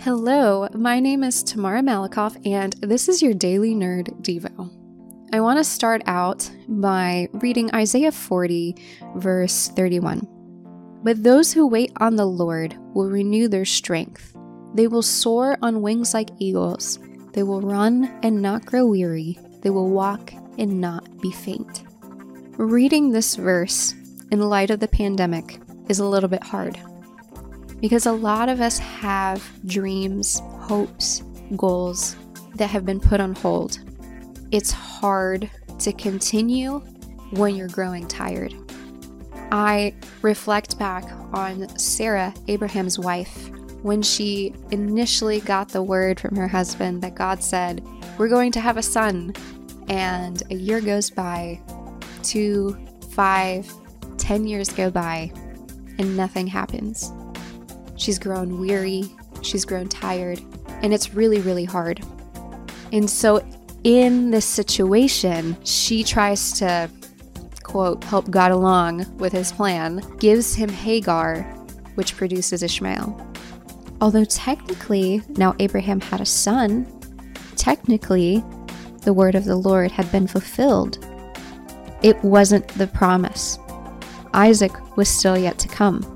Hello, my name is Tamara Malikoff, and this is your Daily Nerd Devo. I want to start out by reading Isaiah 40, verse 31. But those who wait on the Lord will renew their strength. They will soar on wings like eagles. They will run and not grow weary. They will walk and not be faint. Reading this verse in light of the pandemic is a little bit hard, because a lot of us have dreams, hopes, goals that have been put on hold. It's hard to continue when you're growing tired. I reflect back on Sarah, Abraham's wife, when she initially got the word from her husband that God said, "We're going to have a son." And a year goes by, 2, 5, 10 years go by, and nothing happens. She's grown weary, she's grown tired, and it's really, really hard. And so in this situation, she tries to, quote, help God along with his plan, gives him Hagar, which produces Ishmael. Although technically, now Abraham had a son, technically, the word of the Lord had been fulfilled. It wasn't the promise. Isaac was still yet to come.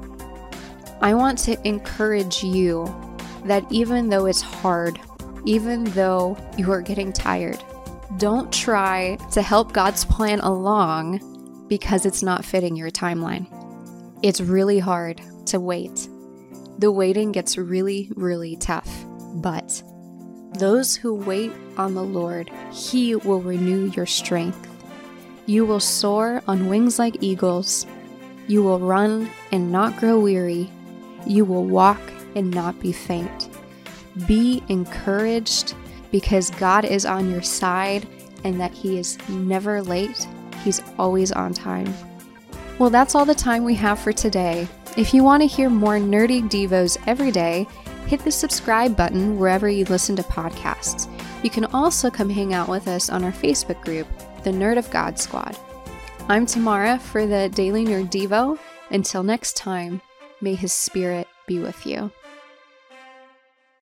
I want to encourage you that even though it's hard, even though you are getting tired, don't try to help God's plan along because it's not fitting your timeline. It's really hard to wait. The waiting gets really, really tough. But those who wait on the Lord, He will renew your strength. You will soar on wings like eagles. You will run and not grow weary. You will walk and not be faint. Be encouraged because God is on your side and that He is never late. He's always on time. Well, that's all the time we have for today. If you want to hear more nerdy devos every day, hit the subscribe button wherever you listen to podcasts. You can also come hang out with us on our Facebook group, the Nerd of God Squad. I'm Tamara for the Daily Nerd Devo. Until next time, may His Spirit be with you.